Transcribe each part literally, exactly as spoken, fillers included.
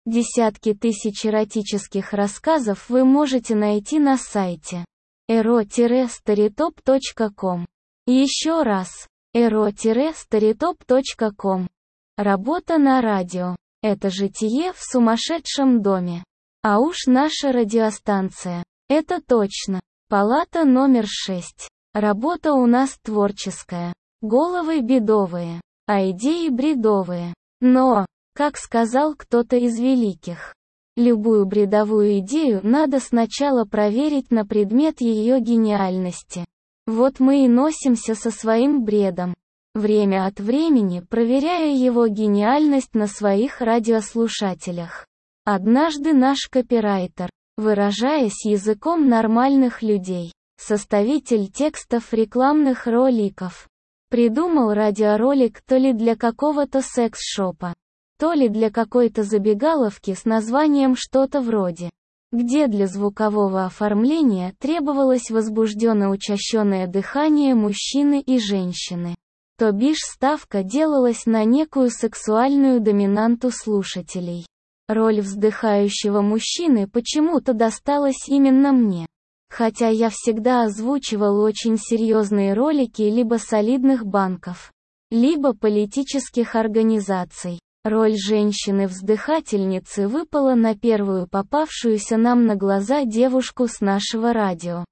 Десятки тысяч эротических рассказов вы можете найти на сайте эро старитоп точка ком. Еще раз, эро старитоп точка ком. Работа на радио – это житие в сумасшедшем доме. А уж наша радиостанция – это точно. Палата номер шесть. Работа у нас творческая. Головы бедовые, а идеи бредовые. Но, как сказал кто-то из великих, любую бредовую идею надо сначала проверить на предмет ее гениальности. Вот мы и носимся со своим бредом, время от времени проверяя его гениальность на своих радиослушателях. Однажды наш копирайтер, выражаясь языком нормальных людей, составитель текстов рекламных роликов, придумал радиоролик то ли для какого-то секс-шопа, то ли для какой-то забегаловки с названием что-то вроде, где для звукового оформления требовалось возбужденно-учащенное дыхание мужчины и женщины. То бишь ставка делалась на некую сексуальную доминанту слушателей. Роль вздыхающего мужчины почему-то досталась именно мне. Хотя я всегда озвучивал очень серьезные ролики либо солидных банков, либо политических организаций. Роль женщины-вздыхательницы выпала на первую попавшуюся нам на глаза девушку с нашего радио.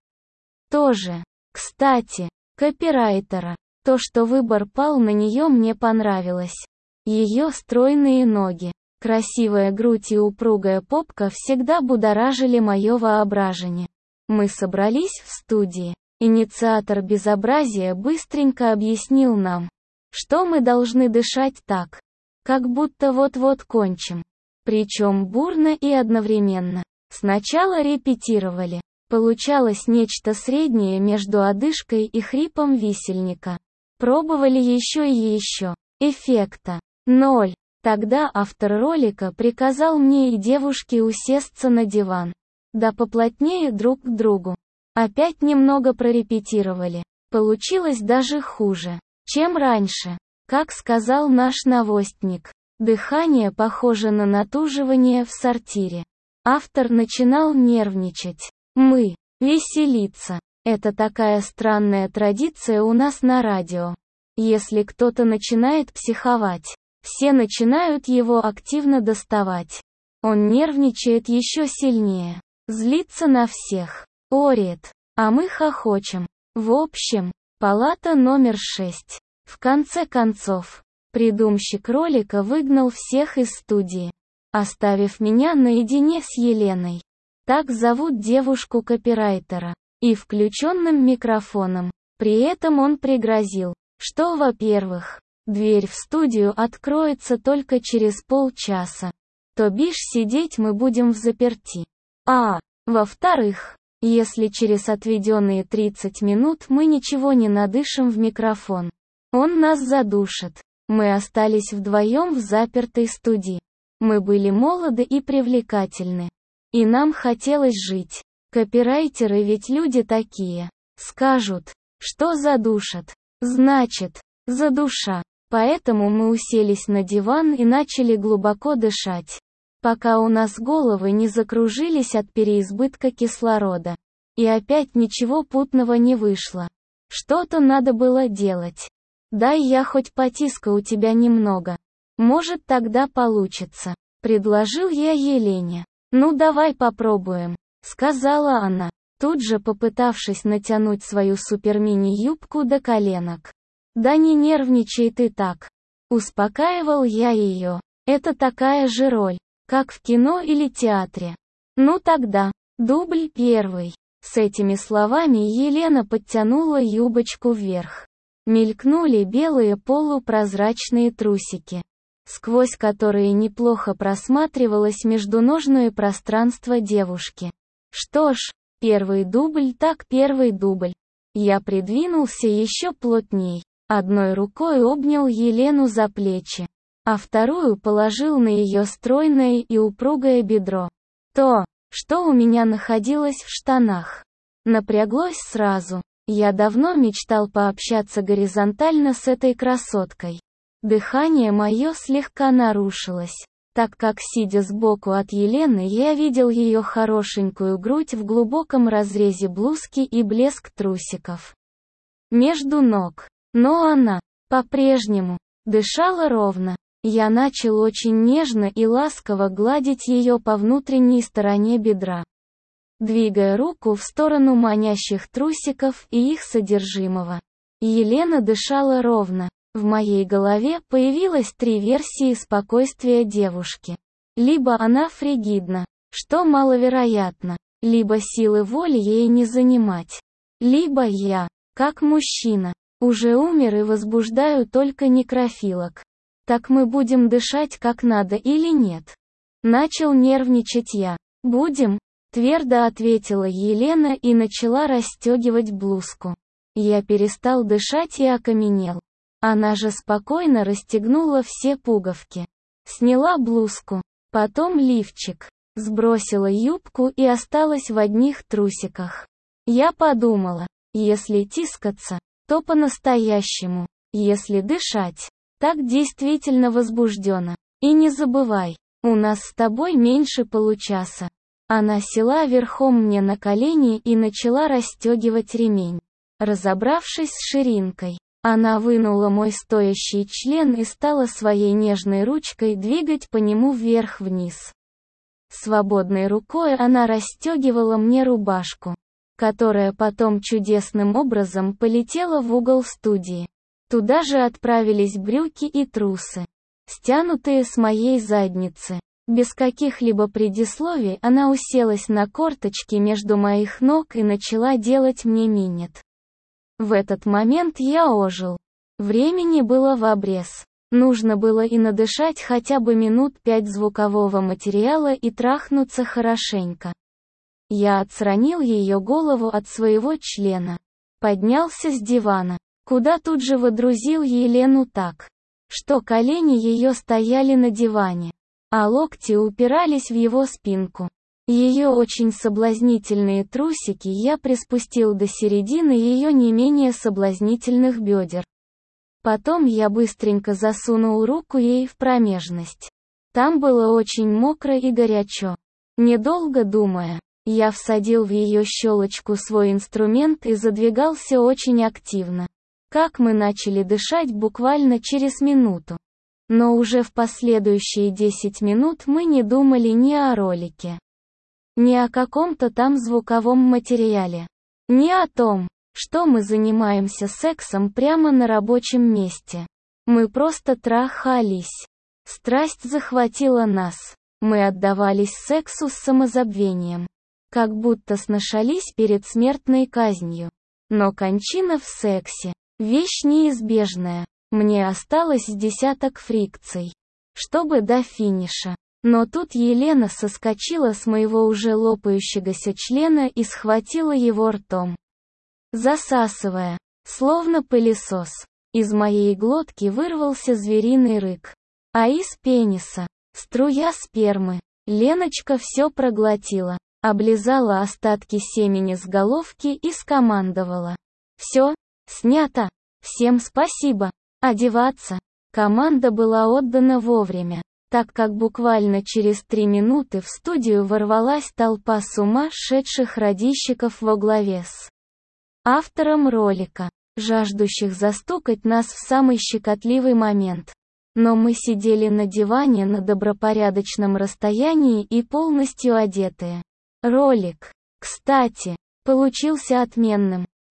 Тоже, кстати, копирайтера. То, что выбор пал на нее, мне понравилось. Ее стройные ноги, красивая грудь и упругая попка всегда будоражили мое воображение. Мы собрались в студии. Инициатор безобразия быстренько объяснил нам, что мы должны дышать так, как будто вот-вот кончим. Причем бурно и одновременно. Сначала репетировали. Получалось нечто среднее между одышкой и хрипом висельника. Пробовали еще и еще. Эффекта ноль. Тогда автор ролика приказал мне и девушке усесться на диван. Да поплотнее друг к другу. Опять немного прорепетировали. Получилось даже хуже, чем раньше. Как сказал наш новостник, дыхание похоже на натуживание в сортире. Автор начинал нервничать. Мы, веселиться. Это такая странная традиция у нас на радио. Если кто-то начинает психовать, все начинают его активно доставать. Он нервничает еще сильнее, злится на всех, орет, а мы хохочем. В общем, палата номер шесть. В конце концов, придумщик ролика выгнал всех из студии, оставив меня наедине с Еленой. Так зовут девушку-копирайтера. И включенным микрофоном. При этом он пригрозил, что, во-первых, дверь в студию откроется только через полчаса. То бишь сидеть мы будем взаперти. А, во-вторых, если через отведенные тридцать минут мы ничего не надышим в микрофон, он нас задушит. Мы остались вдвоем в запертой студии. Мы были молоды и привлекательны. И нам хотелось жить. Копирайтеры ведь люди такие. Скажут, что задушат. Значит, задуша. Поэтому мы уселись на диван и начали глубоко дышать, пока у нас головы не закружились от переизбытка кислорода. И опять ничего путного не вышло. Что-то надо было делать. Дай я хоть потиска у тебя немного. Может, тогда получится. Предложил я Елене. Ну давай попробуем, сказала она, тут же попытавшись натянуть свою супермини-юбку до коленок. Да не нервничай ты так. Успокаивал я ее. Это такая же роль, как в кино или театре. Ну тогда, дубль первый. С этими словами Елена подтянула юбочку вверх. Мелькнули белые полупрозрачные трусики, сквозь которые неплохо просматривалось междуножное пространство девушки. Что ж, первый дубль так первый дубль. Я придвинулся еще плотней, одной рукой обнял Елену за плечи, а вторую положил на ее стройное и упругое бедро. То, что у меня находилось в штанах, напряглось сразу. Я давно мечтал пообщаться горизонтально с этой красоткой. Дыхание мое слегка нарушилось, так как, сидя сбоку от Елены, я видел ее хорошенькую грудь в глубоком разрезе блузки и блеск трусиков между ног. Но она, по-прежнему, дышала ровно. Я начал очень нежно и ласково гладить ее по внутренней стороне бедра, двигая руку в сторону манящих трусиков и их содержимого. Елена дышала ровно. В моей голове появилось три версии спокойствия девушки. Либо она фригидна, что маловероятно, либо силы воли ей не занимать. Либо я, как мужчина, уже умер и возбуждаю только некрофилок. Так мы будем дышать как надо или нет? Начал нервничать я. Будем, твердо ответила Елена и начала расстегивать блузку. Я перестал дышать и окаменел. Она же спокойно расстегнула все пуговки. Сняла блузку, потом лифчик, сбросила юбку и осталась в одних трусиках. Я подумала, если тискаться, то по-настоящему, если дышать, так действительно возбужденно. И не забывай, у нас с тобой меньше получаса. Она села верхом мне на колени и начала расстегивать ремень. Разобравшись с ширинкой, она вынула мой стоящий член и стала своей нежной ручкой двигать по нему вверх-вниз. Свободной рукой она расстегивала мне рубашку, которая потом чудесным образом полетела в угол студии. Туда же отправились брюки и трусы, стянутые с моей задницы. Без каких-либо предисловий она уселась на корточки между моих ног и начала делать мне минет. В этот момент я ожил. Времени было в обрез. Нужно было и надышать хотя бы минут пять звукового материала и трахнуться хорошенько. Я отстранил ее голову от своего члена. Поднялся с дивана, куда тут же водрузил Елену так, что колени ее стояли на диване, а локти упирались в его спинку. Ее очень соблазнительные трусики я приспустил до середины ее не менее соблазнительных бедер. Потом я быстренько засунул руку ей в промежность. Там было очень мокро и горячо. Недолго думая, я всадил в ее щелочку свой инструмент и задвигался очень активно. Как мы начали дышать буквально через минуту. Но уже в последующие десять минут мы не думали ни о ролике, ни о каком-то там звуковом материале, ни о том, что мы занимаемся сексом прямо на рабочем месте. Мы просто трахались. Страсть захватила нас. Мы отдавались сексу с самозабвением. Как будто сношались перед смертной казнью. Но кончина в сексе – вещь неизбежная. Мне осталось с десяток фрикций, чтобы до финиша. Но тут Елена соскочила с моего уже лопающегося члена и схватила его ртом, засасывая, словно пылесос. Из моей глотки вырвался звериный рык. А из пениса – струя спермы. Леночка все проглотила, облизала остатки семени с головки и скомандовала. «Все, снято! Всем спасибо! Одеваться!» Команда была отдана вовремя, так как буквально через три минуты в студию ворвалась толпа с ума сшедших радищиков во главе с автором ролика, жаждущих застукать нас в самый щекотливый момент. Но мы сидели на диване на добропорядочном расстоянии и полностью одетые. Ролик, кстати, получился отменным.